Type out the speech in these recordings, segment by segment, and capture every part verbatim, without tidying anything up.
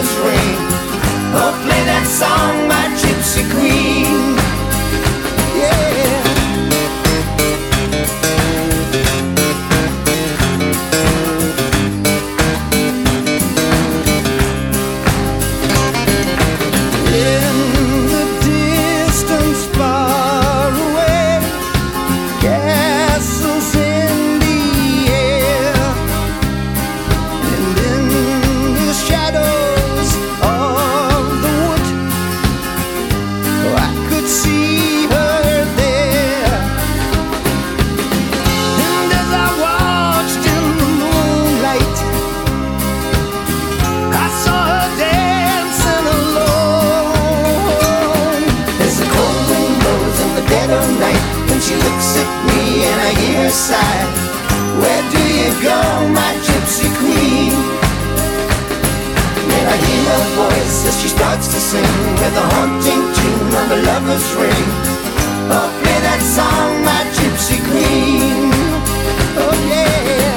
lover's ring. Oh, play that song, my gypsy queen. Yeah. In the distance far away, castles in the air, and in the shadows of the wood, oh, I could see her there. And as I watched in the moonlight, I saw her dancing alone. There's a cold wind blows in the dead of night when she looks at me and I hear her sigh. Where do you go, my gypsy queen? And I hear her voice as she starts to sing with a haunting tune of a lover's ring. Oh, play that song, my gypsy queen. Oh, yeah.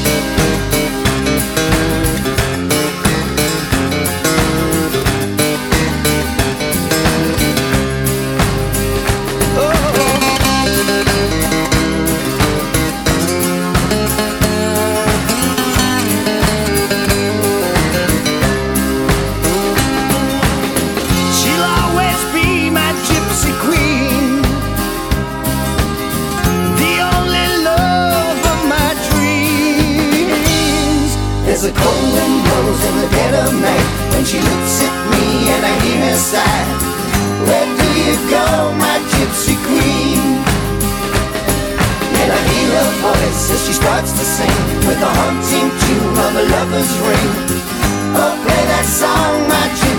She'll always be my gypsy queen, the only love of my dreams. There's a cold wind blows in the dead of night when she looks at me and I hear her sigh. Where do you go, my gypsy queen? And I hear her voice as she starts to sing with a haunting tune of a lover's ring. Oh, play that song, my gypsy